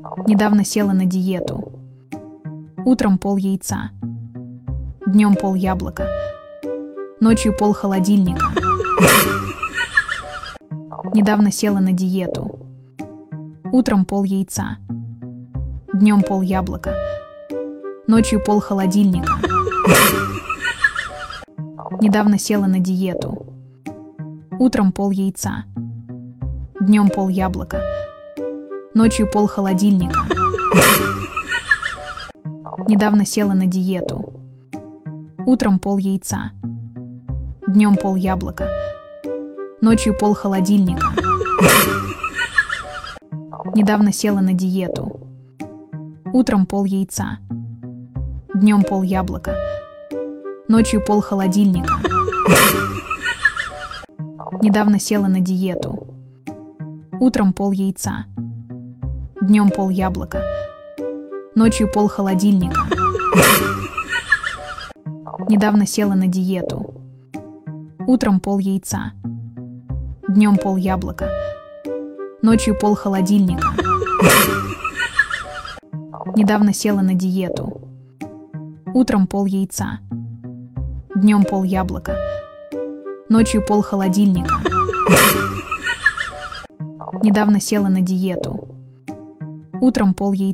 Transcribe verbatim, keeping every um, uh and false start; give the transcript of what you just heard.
Недавно села на диету. Утром пол яйца. Днем пол яблока. Ночью пол холодильника. Недавно села на диету. Утром пол яйца. Днем пол яблока. Ночью пол холодильника. Недавно села на диету. Утром пол яйца. Днем пол яблока. Ночью пол холодильника. Недавно села на диету. Утром пол яйца. Днем пол яблока. Ночью пол холодильника. Недавно села на диету. Утром пол яйца. Днем пол яблока. Ночью пол холодильника. Недавно села на диету. Утром пол яйца. Днем пол яблока. Ночью пол холодильника. Недавно села на диету. Утром пол яйца. Днем пол яблока. Ночью пол холодильника. Недавно села на диету. Утром пол яйца. Днем пол яблока. Ночью пол холодильника. Недавно села на диету. Утром пол яйца.